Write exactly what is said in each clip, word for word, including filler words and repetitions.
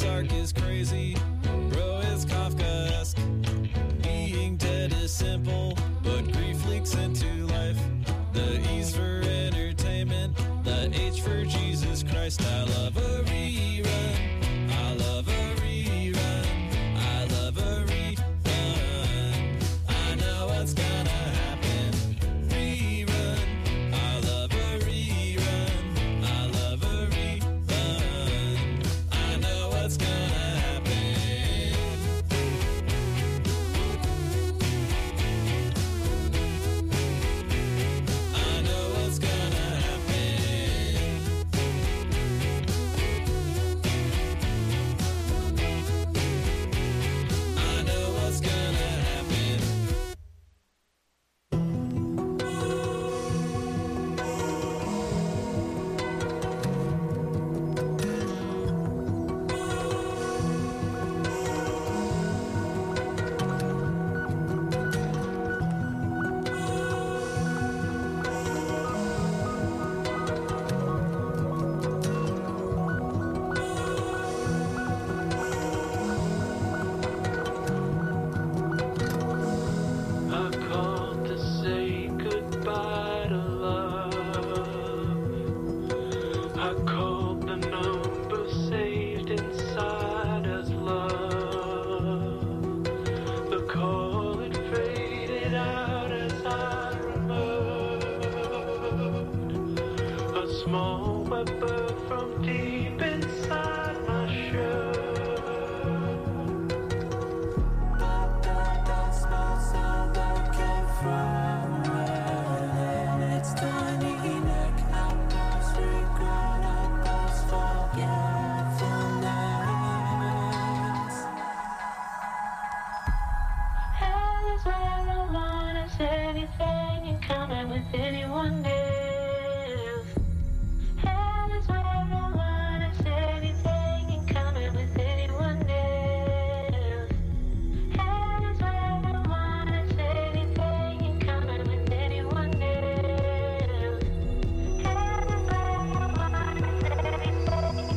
Sark is crazy, bro is Kafkaesque. Being dead is simple, but grief leaks into life. The E's for entertainment, the H for Jesus Christ. I love a rerun, I love a rerun, I love a rerun. I know what's gonna happen. Rerun, I love a rerun, I love a rerun. I know what's gonna happen. I know what's gonna happen. I know what's gonna happen. I called to say goodbye to love. I called the number saved inside as love. The call it faded out as I removed a small weapon from deep inside my shirt. Hell is where I wanna say anything in common with anyone else. Hell is where I wanna say anything in common with anyone else. Hell is where I wanna say anything in common with anyone else. Hell is where I wanna say anything in common with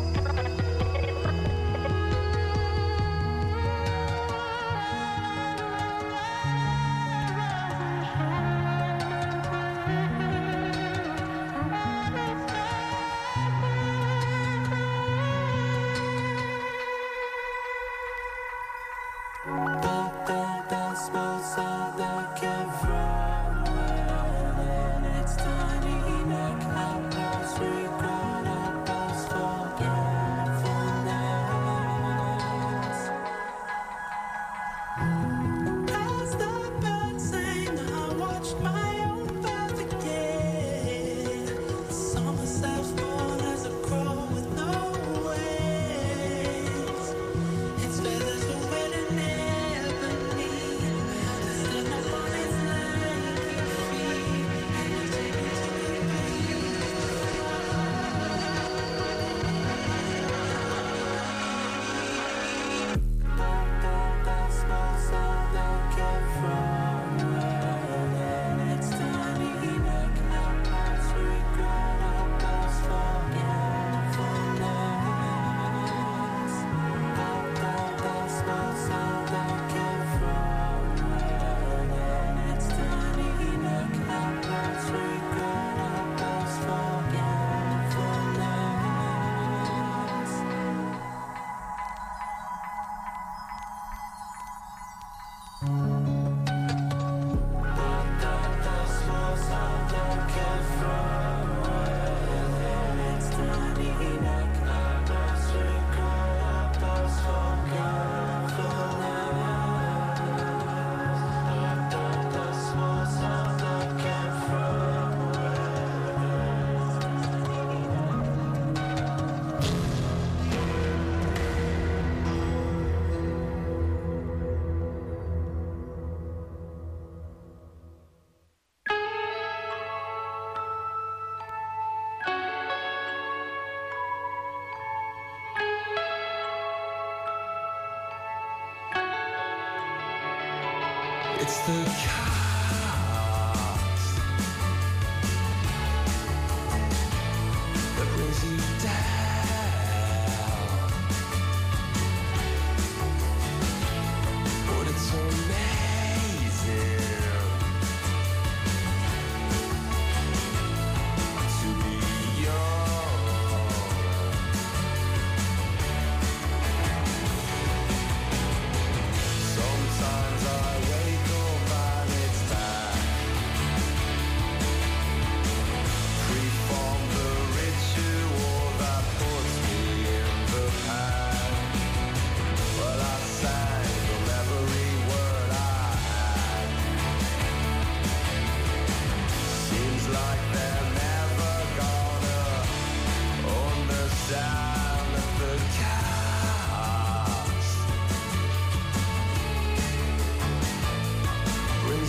It's the chaos that brings you down.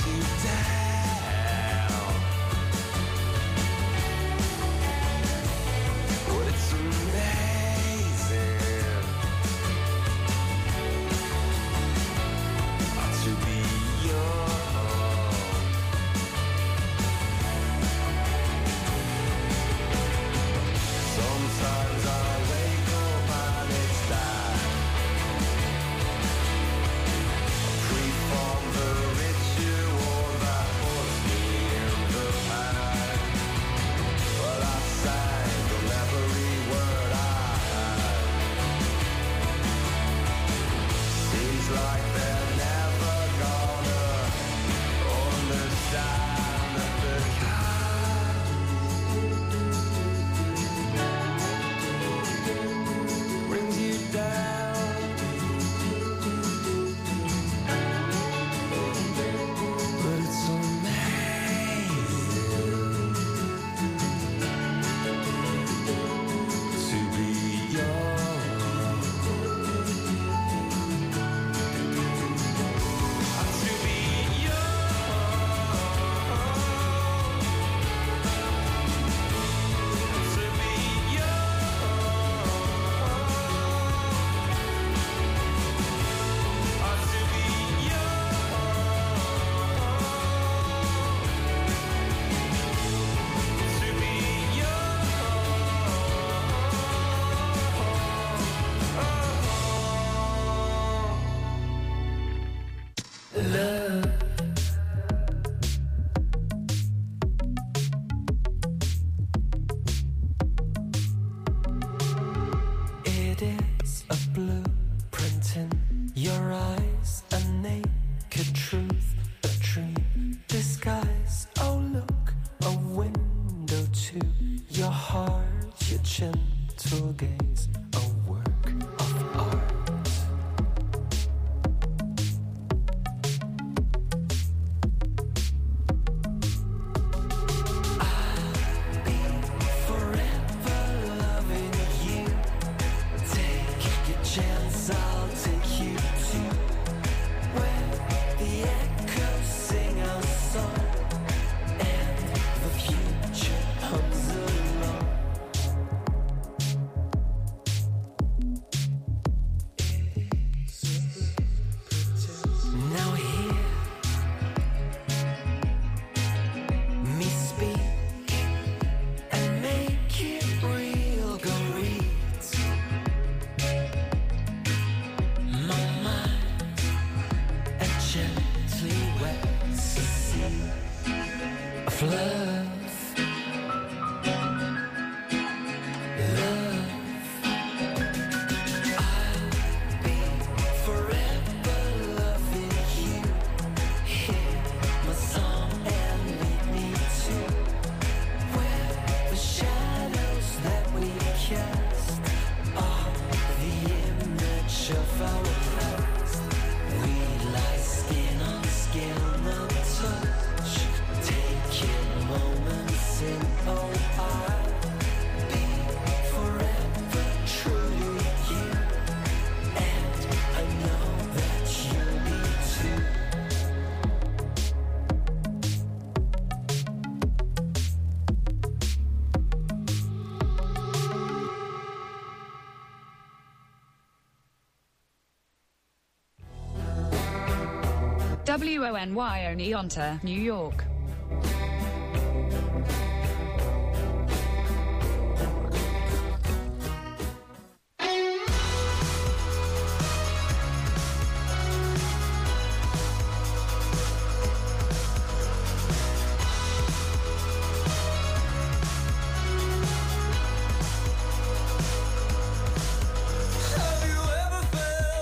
W O N Y Oneonta, New York.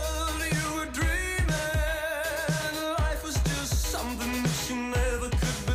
Something that you never could be.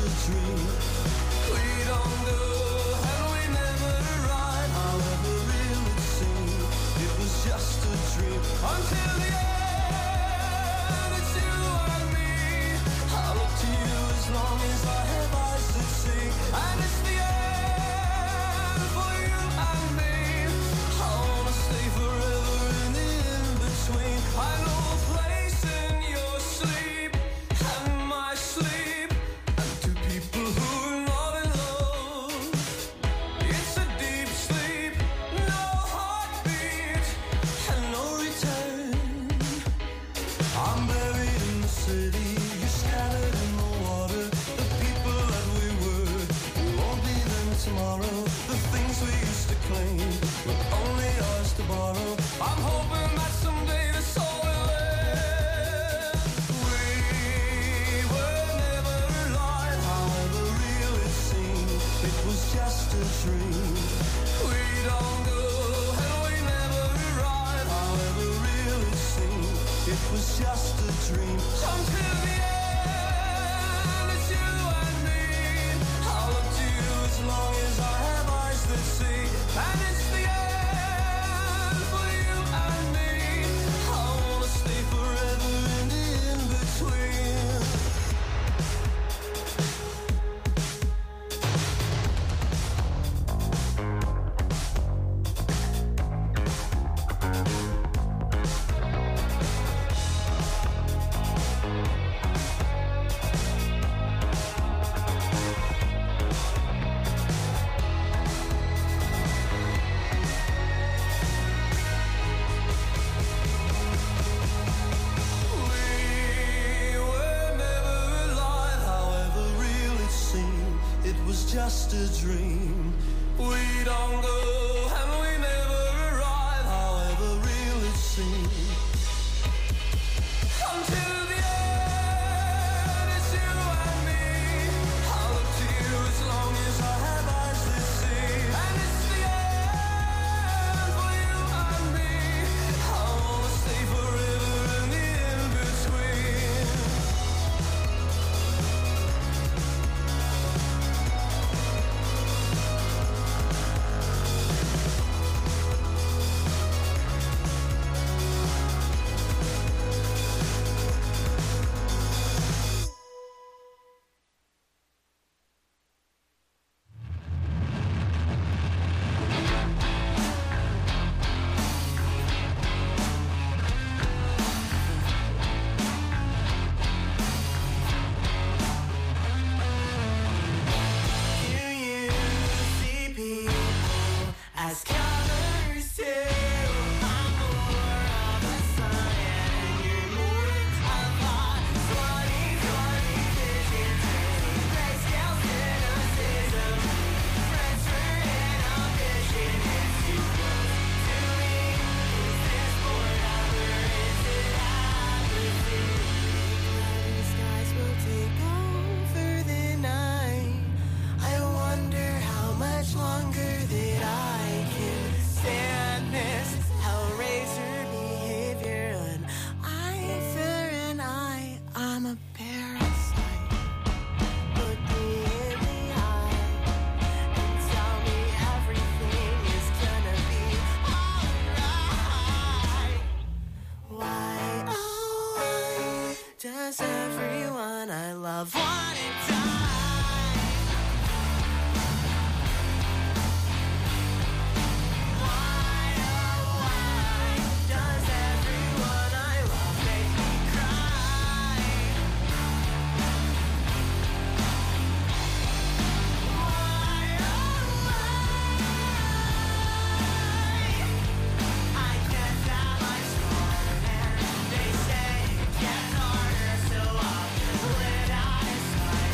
dream. We don't go and we never arrive, however real it seemed. It was just a dream until the end. It's you and me. I look to you as long as I have eyes that see, and it's the end for you and me. I wanna stay forever in the in-between. I know a place in your sleep and my sleep, and two people who are not in love. It's a deep sleep, no heartbeat and no return. I'm buried in the city, you're scattered in the water. The people that we were, we won't be them tomorrow. The things we used to claim were only ours to borrow. I'm hoping that someday this all will end. We were never alive, however real it seemed. It was just a dream. We don't go and we never arrive, however real it seemed. It was just a dream until the end. It's you and me. I'll look to you as long as I have eyes that see, and it's the end for you and me. I wanna stay forever in the in-between. We were never alive, however real it seemed. It was just a dream. We don't go and we never arrive, however real it seemed. Until the end, it's you and me. I'll look to you as long as I have eyes that see, and it's the end for you and me. I wanna stay forever in the in-between. Do you see people as colors too? I'm more of a sun and you're more of a twenty twenty vision. Grayscale cynicism, French for inhibition. It's too close to me. Is this forever? Is it apathy? Cloudy skies will take over the night. I wonder how much longer that I can stand this hellraiser behavior. An eye for an eye, I'm a parasite. Look me in the eye and tell me everything is gonna be alright. Why, oh, why does everyone I love want to die? Why, oh, why does everyone I love make me cry? Why, oh, why? I guess that life's hard and they say it gets harder, so I'll live out of sight.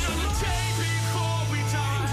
another day before we die.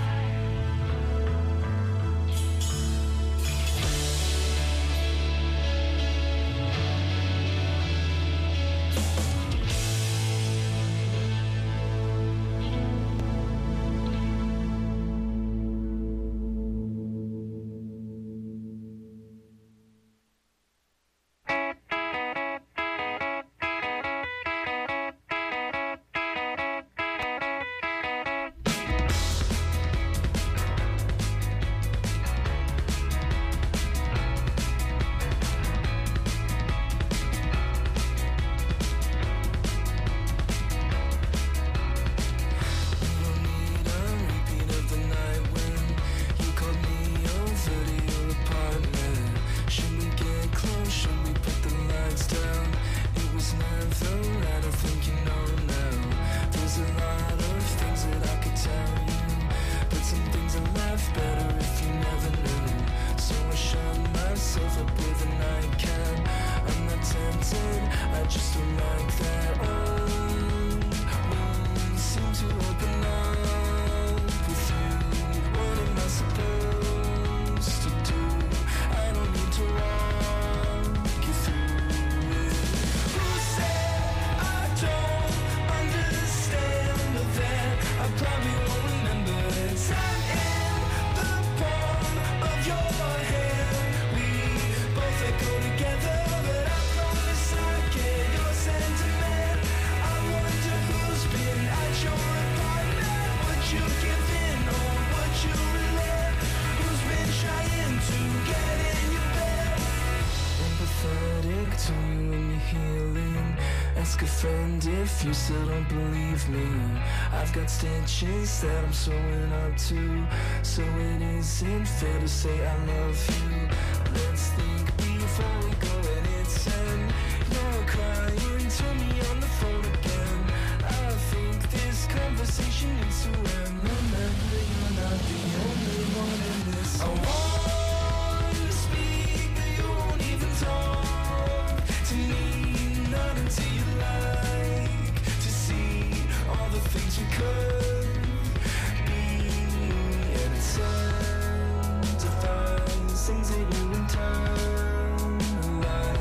If you still don't believe me, I've got stitches that I'm sewing up to, so it isn't fair to say I love you. Let's think before we go and it's ten. You're crying to me on the phone again. I think this conversation needs to end. Remember, you're not the only one in this. I want to speak, but you won't even talk to me. Not until you lie. All the things we could be, and it's time to find things that you in time alive.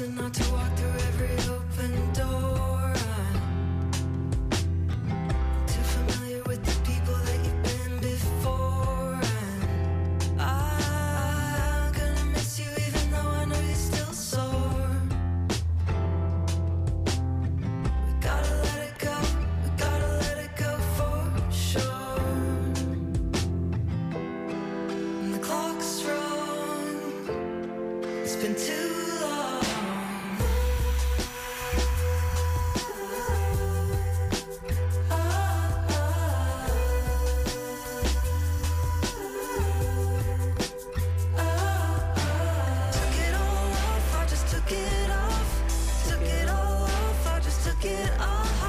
chosen not to walk through every open door. I'm too familiar with the people that you've been before. And I'm gonna miss you even though I know you're still sore. We gotta let it go, we gotta let it go for sure. And the clock's run, it's been too long. Took it all off, I just took it off. Took it all off, I just took it off.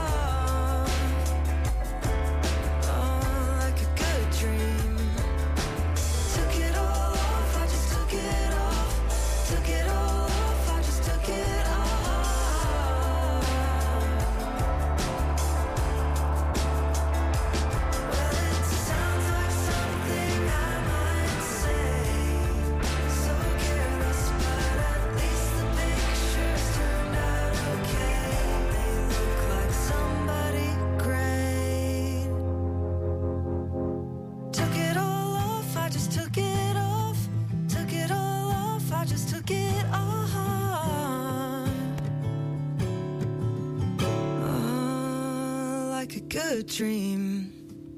Oh, like a good dream. Took it all off, I just took it off. Took it all off, I just took it off. Well, it sounds like something I might say. So careless, but at least the pictures turned out okay. They look like somebody great. Took it all off, I just took it off. Took it all off, I just took it off. Oh, like a good dream.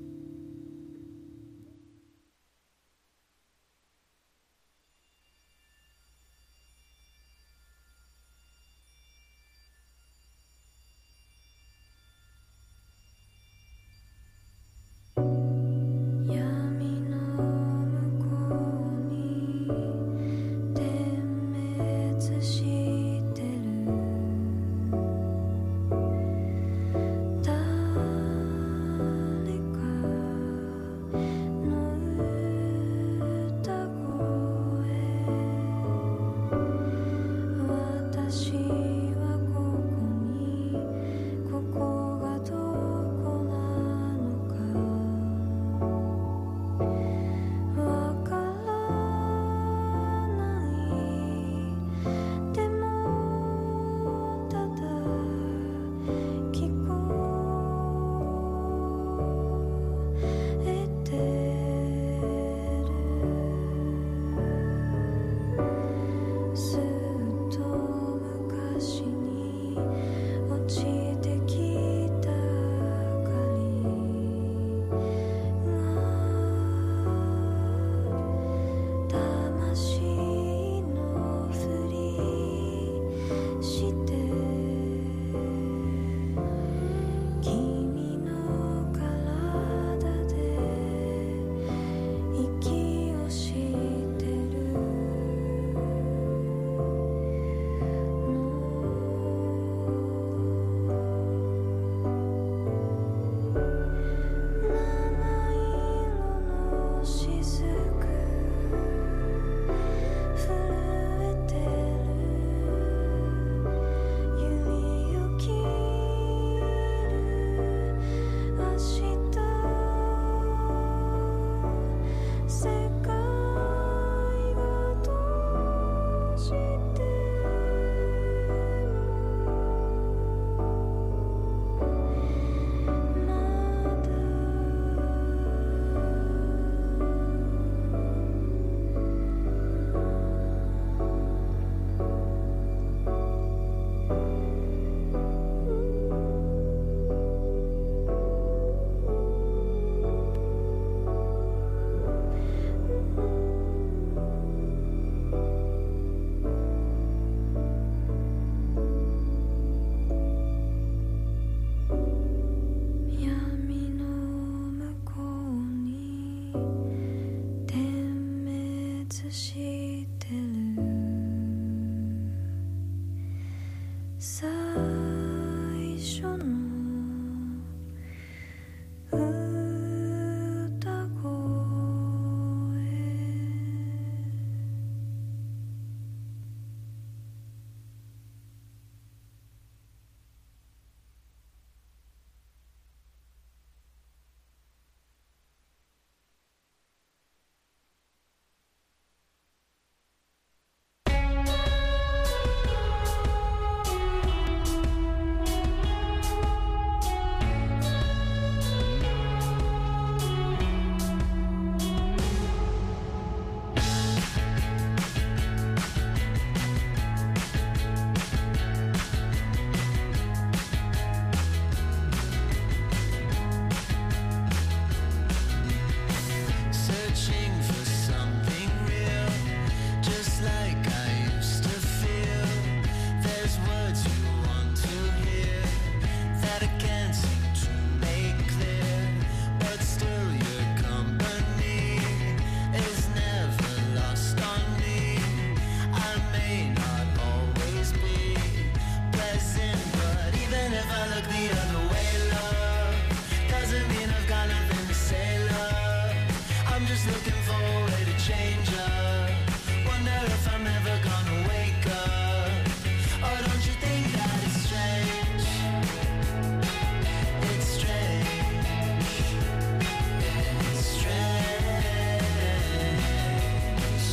闇の向こうに点滅してる誰 just looking for a way to change up. Wonder if I'm ever gonna wake up. Oh, don't you think that it's strange? It's strange. It's strange.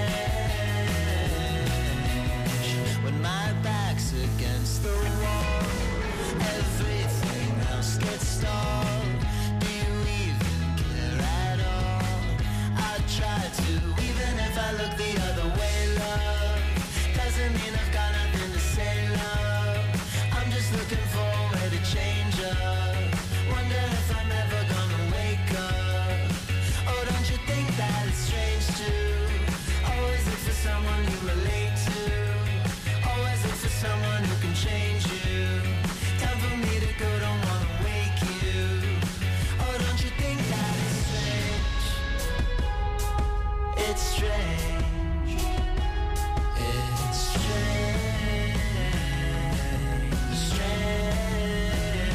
Strange. When my back's against the wall, everything else gets stalled. Do you even care at all? I try to, even if I look the other way, love doesn't mean I've got nothing to say, love. I'm just looking for a way to change up. Wonder if I'm ever gonna wake up. Oh, don't you think that it's strange too? Always look for someone you relate to. Always look for someone who can change you. Time for me to go, don't wanna wake you. Oh, don't you think that it's strange? It's strange. It's strange. Strange.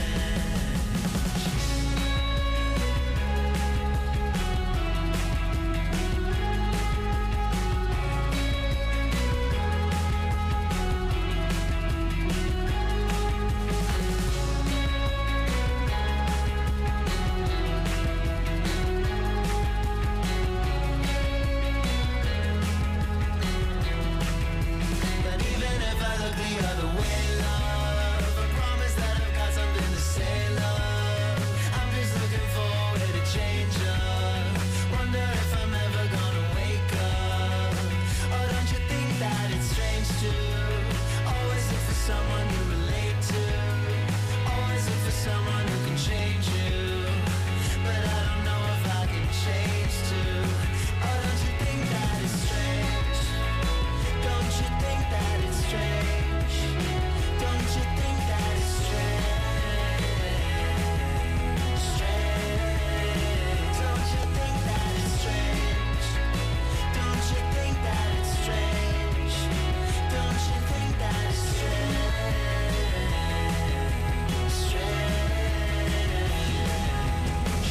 But even if I look the other way, love, I promise that I've got something to say, love. I'm just looking for a way to change up. Wonder if I'm ever gonna wake up. Oh, don't you think that it's strange too? Always look for someone you relate to. Always look for someone who can change you. But I don't know if I can change too. Oh, don't you think that it's strange? Don't you think that it's strange? Don't you think that it's strange? Strange. Don't you think that it's strange? Don't you think that it's strange? Don't you think that it's strange? Strange.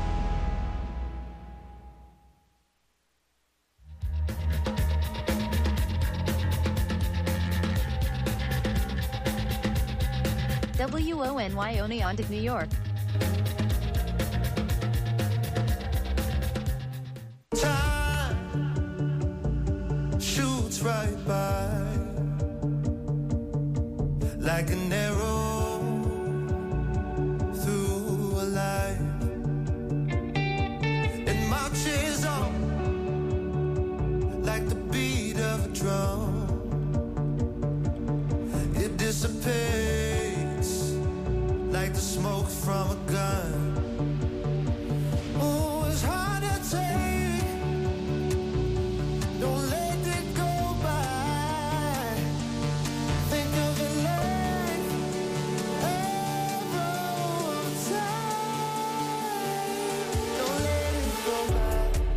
W O N Y Oneonta, New York. Time shoots right by like an arrow through a life. It marches on like the beat of a drum. It dissipates like the smoke from a gun. Oh, it's hard to take. Don't let it go by. Think of it like arrow of time. Don't let it go by.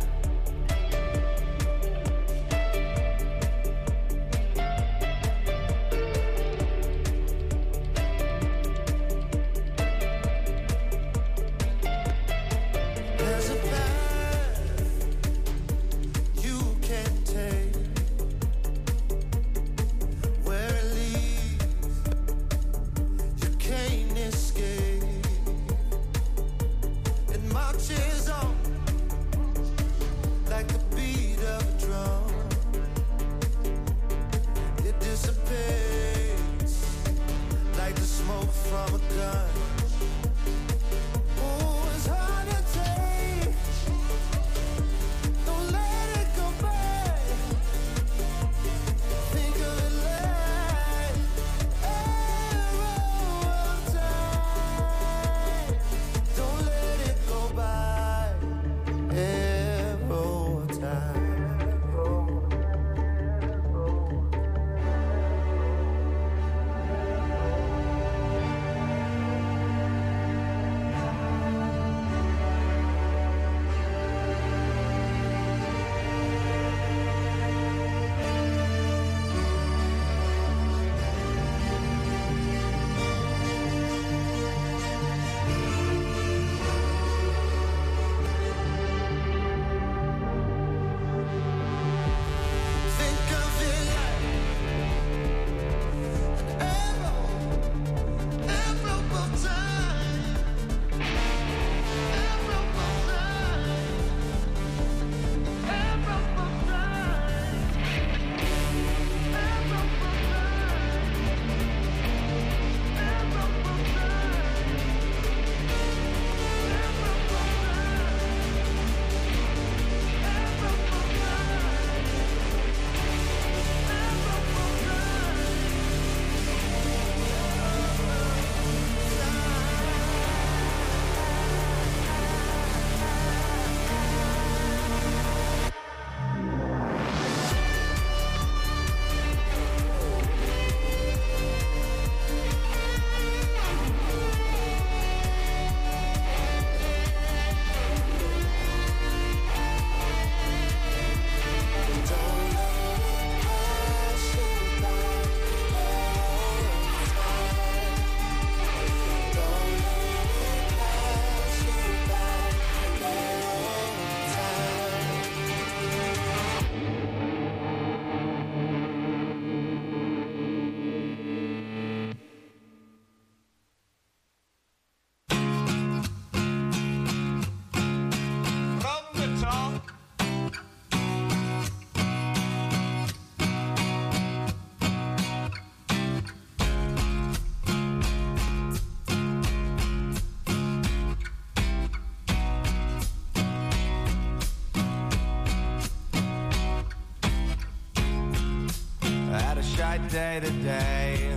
shy day today.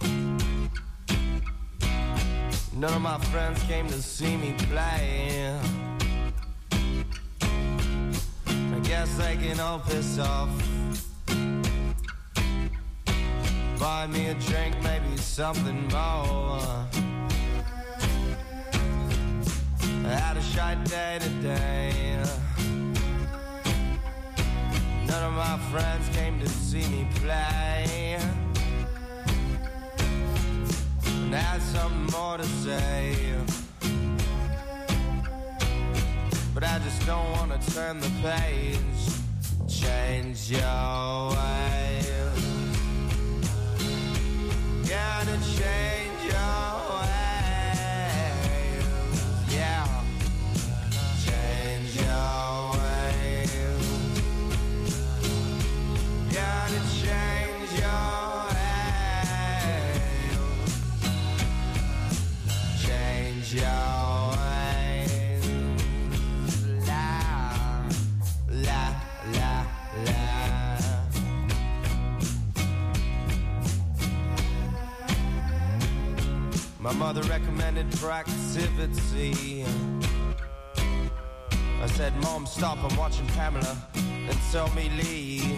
None of my friends came to see me play. I guess they can all piss off. Buy me a drink, maybe something more. I had a shy day today. None of my friends came to see me play. And I had something more to say, but I just don't want to turn the page. Change your ways. Gotta change your ways. Yeah. Change your ways. Gotta change your ways. Change your ways. La, la, la, la. My mother recommended proactivity. I said, Mom, stop, I'm watching Pamela, and tell me leave.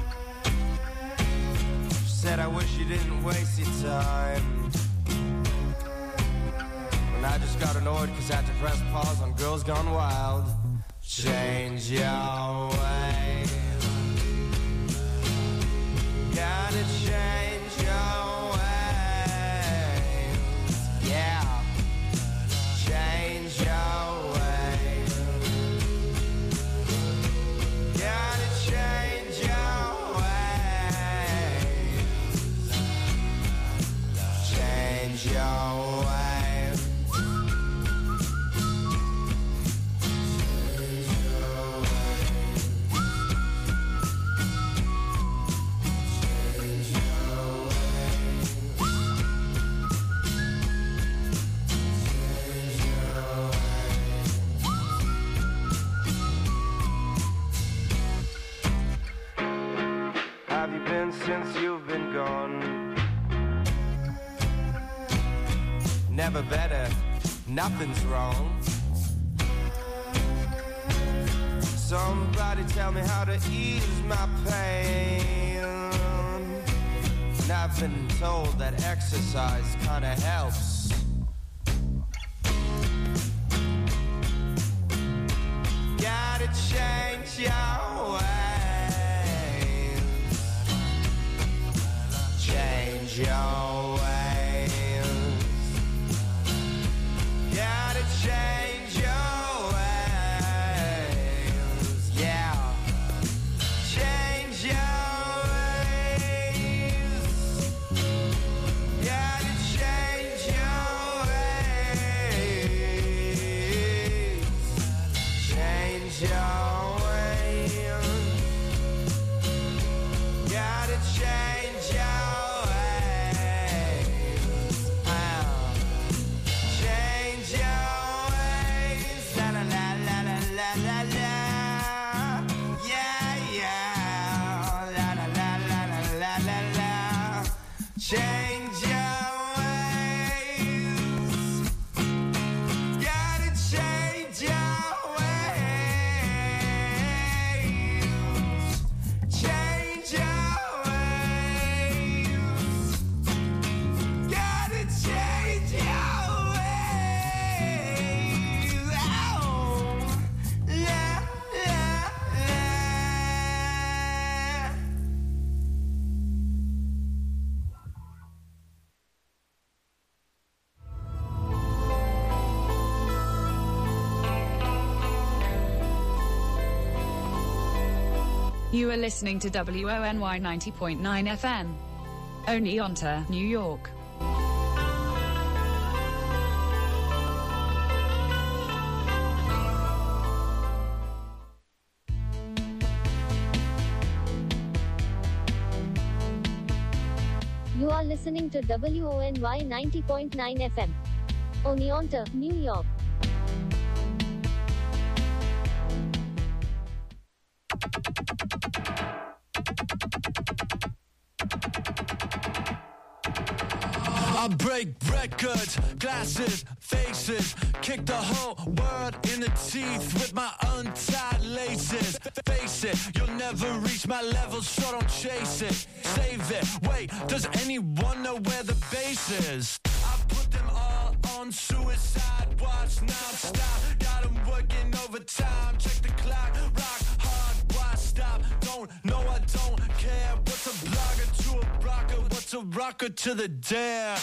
She said, I wish you didn't waste your time. And I just got annoyed because I had to press pause on Girls Gone Wild. Change your ways. Gotta change your ways. Yeah. Change your ways. Gotta change your ways. Change your ways. Have you been since you've been gone? Never better, nothing's wrong. Somebody tell me how to ease my pain. And I've been told that exercise kinda helps. Gotta change your ways. Change your ways. Gotta change your ways. Yeah. Change your ways. Gotta change your ways. Change your ways. Gotta change your ways. Oh. Change your ways. La la la la la la la la. Yeah, yeah. La la la la la la la la. Change your ways. Gotta change your ways. Change your ways. Gotta change your ways. Oh, la, la, la. You are listening to W O N Y ninety point nine F M. Oneonta, New York. You are listening to W O N Y ninety point nine F M. Oneonta, New York. I break records, glasses, faces, kick the whole world in the teeth with my untied laces. Face it, you'll never reach my level, so don't chase it. Save it, wait, does anyone know where the base is? I put them all on suicide watch, non-stop. Got them working overtime, check the clock, rock hard, why stop? Don't know, I don't care. What's a blogger to a rocker? What's a rocker to the dare?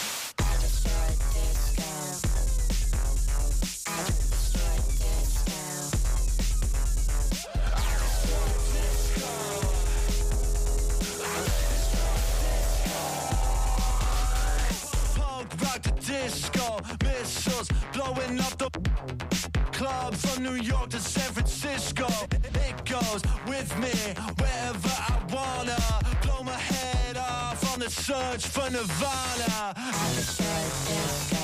Disco missiles blowing up the club from New York to San Francisco. It goes with me wherever I wanna. Blow my head off on the search for Nirvana. I destroy disco.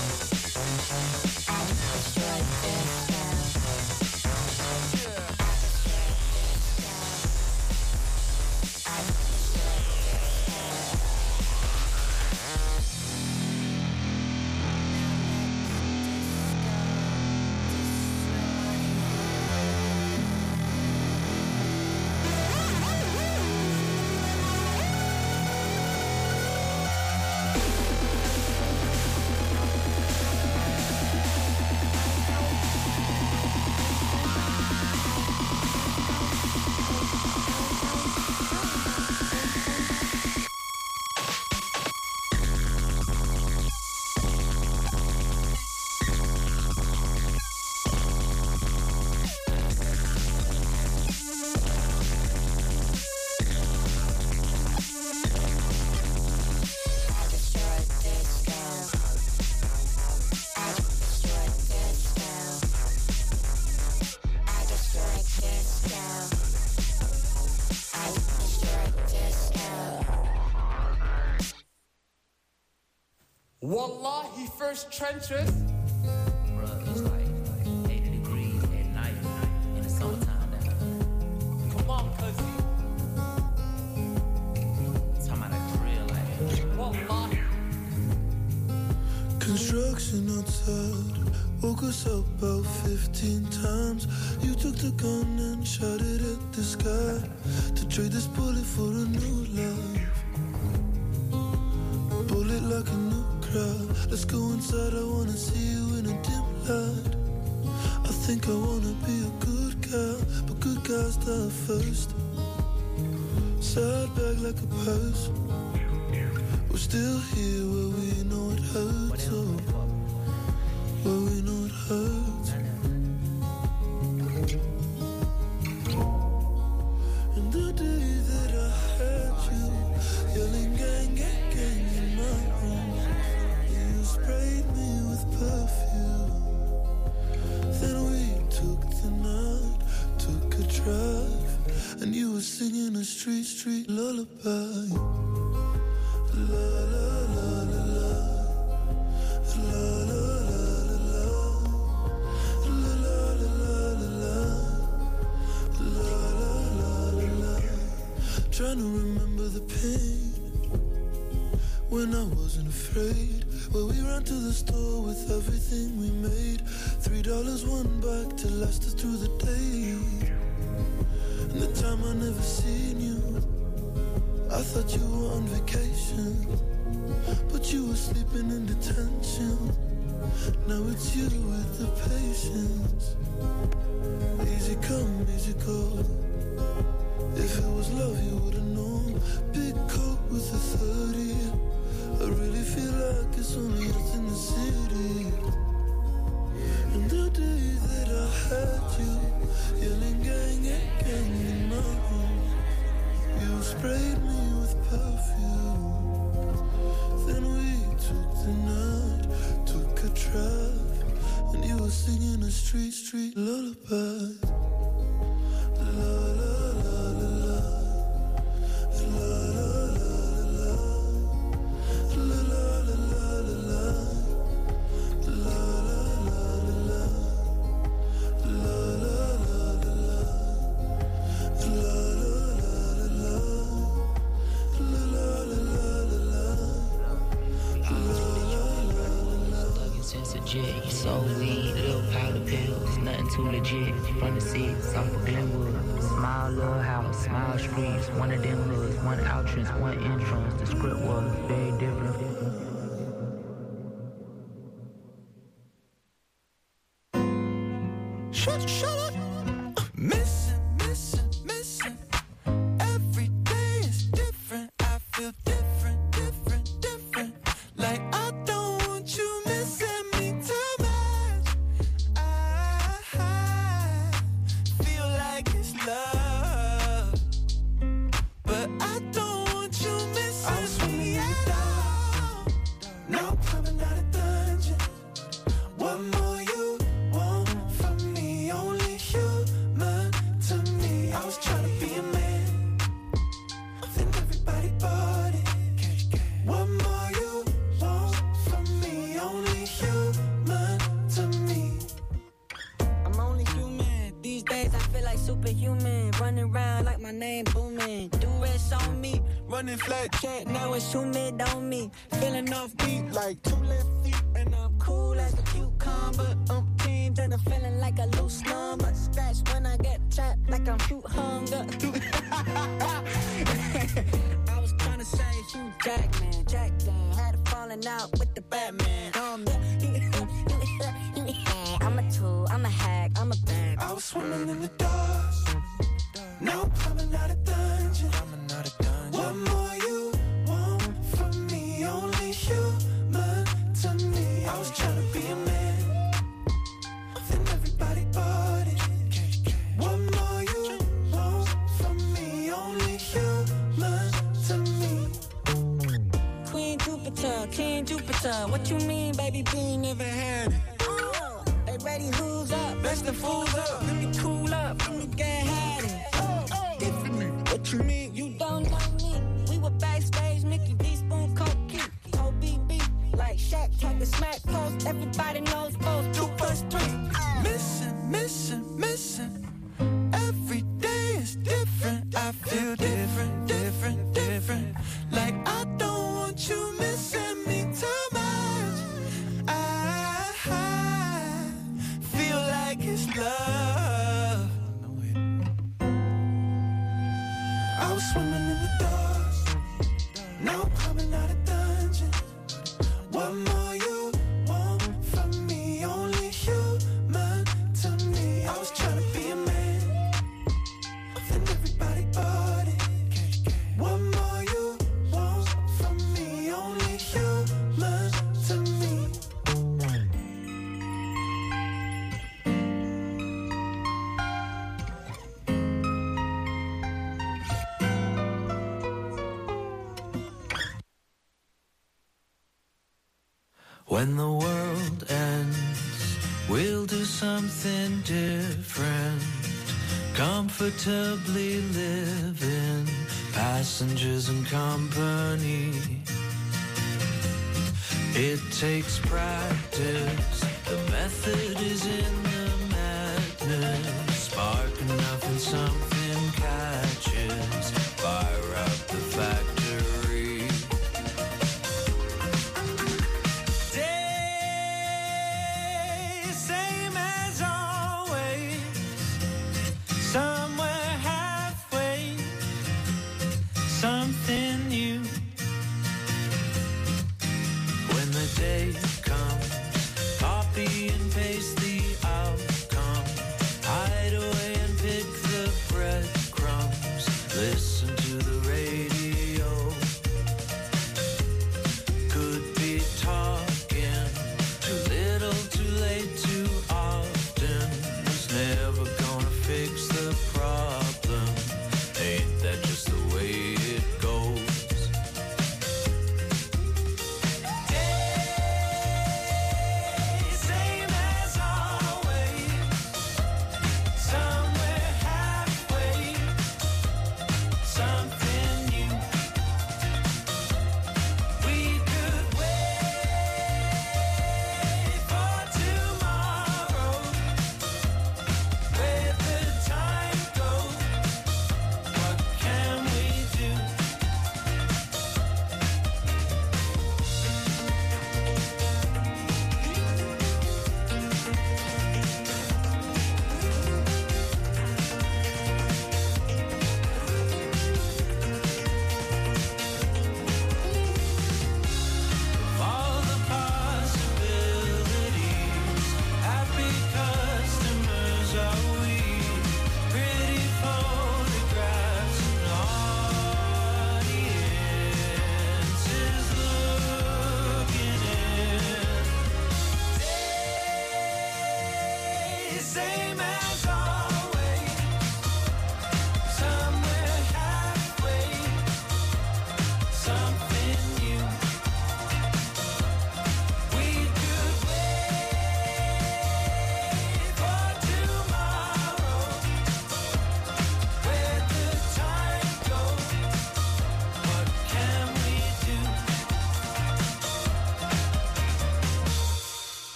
I destroy disco. Yeah. Wallahi, first trenches. Bruh, it's like, like eighty degrees at night in the summertime now. Come on, cuzzy. Talking about a drill like Wallahi. Construction outside woke us up about fifteen times. You took the gun and shot it at the sky to trade this bullet for a new life. Bullet like a new crowd. Let's go inside, I wanna see you in a dim light. I think I wanna be a good guy, but good guys die first. Side bag like a purse. We're still here where we know it hurts. Oh, where we know it hurts. And the day that I had you yelling gang, gang, gang in my room, you sprayed me with perfume. Then we took the night, took a drive, and you were singing a street, street lullaby. La la la la la, la la la la la, la la la la la, la la la la. Trying to remember the pain when I wasn't afraid. Where we ran to the store with everything we made. Three dollars, one bag to last us through the day. And the time I never seen you, I thought you were on vacation, but you were sleeping in detention. Now it's you with the patience. Easy come, easy go. If it was love, you would've known. Big coat with a thirty. I really feel like it's only us in the city. And the day that I had you yelling gang, gang, gang in my room, you sprayed me with perfume. Then we took the night, took a drive, and you were singing a street, street lullaby. La la la la la, la la la la, la la la la la, la legit. You sold weed, little powder pills, nothing too legit. From the seats, off the Glenwood. Small little house, small streets, one of them hoods, one entrance, one entrance. The script was very different. Shut, shut up. Missing, missing, missing. Every day is different. I feel different, different, different. Like I don't want you missing me too much. I feel like it's love, but I don't want you missing me at all. No, probably not a dungeon. What more you want from me? Only human to me. I was trying to be a man, then everybody bought it. What more you want from me? Only human to me. I'm only human. These days I feel like superhuman. Running around like my name booming. Do rest on me. Running flat Check, now it's humid on me. Feeling off beat like two left feet. And I'm cool as a cucumber. Um, teams and I'm feeling like a loose number. Scratch when I get trapped like I'm fruit hunger. I was trying to say Hugh Jackman. Jackman had a falling out with the Batman. Um, I'm a tool, I'm a hack, I'm a bag. I was swimming in the dust. No, probably not a dungeon. Probably not a dungeon. What more you want from me? Only human to me. I was trying to be a man, then everybody bought it. What more you want from me? Only human to me. Queen Jupiter, King Jupiter. What you mean, baby B never had it? Oh, they ready, who's up? Best the fools up. Let me cool up, let me get had it. Oh, oh. What you mean? You don't know me. We were backstage, Mickey D spoon coke O B B, like Shaq tried to smack post. Everybody knows both two plus three. Missing, missing, missing. Every day is different. I feel different, different, different. Like I don't want you missing me too much. I, I feel like it's love. I was swimming in the dust. No, probably not a dungeon. What more you want from me? Only human to me. I was trying to be a man, then everybody bought it. What more you want from me? Only human to me. When the world ends, we'll do something different. Comfortably living, passengers and company. It takes practice, the method is in the madness. Spark enough and something catches, fire up the factory. Day, same as always. Some